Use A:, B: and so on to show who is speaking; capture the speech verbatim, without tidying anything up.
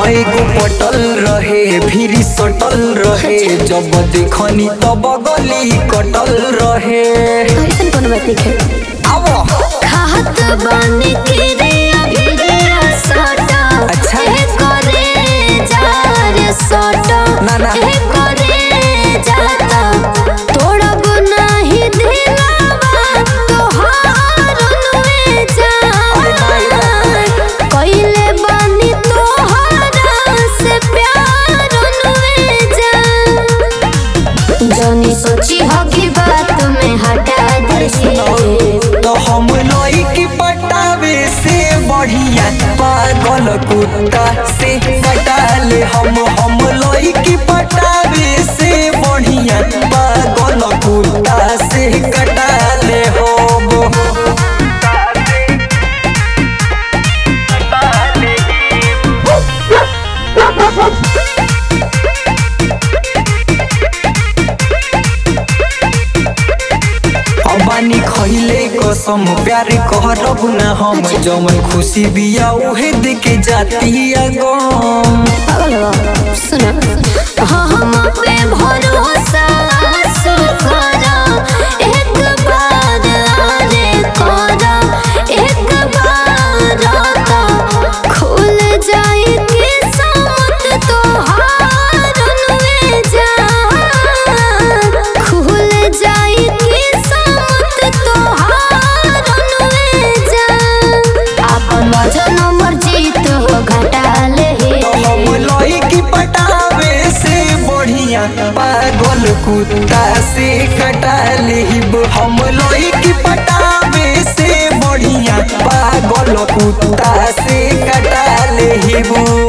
A: एगो पटल रहे फिर सटल रहे जब देखनी तब गली कटल रहे।
B: ऐसन कोनो बात नहीं है।
A: अब
B: खात बानी के रे अभी रे सटा
A: अच्छा
B: ए करे जा रे सटा
A: ना ना
B: ए करे जाता तोड़ा गुना ही दिलावा तोहार नुए जा कइले बानी तोहारा से प्यार नुए जा जानी सोची होगी बात में हटा दे
A: तो हम लोई की पटावे से बढ़िया पागल कुत्ता से कटाले हम हम लोई की पटावे से बढ़िया पागल कुत्ता से कटाले हम। बानी खइले कसम प्यार कहरब ना हम जमन खुशी बिया उहे देके जाती गम।
B: पागल हो सुना हाँ हम पे भरोसा करा एक बार आने करा एक बार आता खुल जाए किस्मत तोहार नुए जा खुल जाए किस्मत तोहार नुए जा अपन वजन मर्जी तो घटा ले
A: हम लोई की पटावे से बढ़िया पागल कुत्ता से कटा लेब हम लोई की पटावे से बढ़िया पागल कुत्ता से कटा लेब।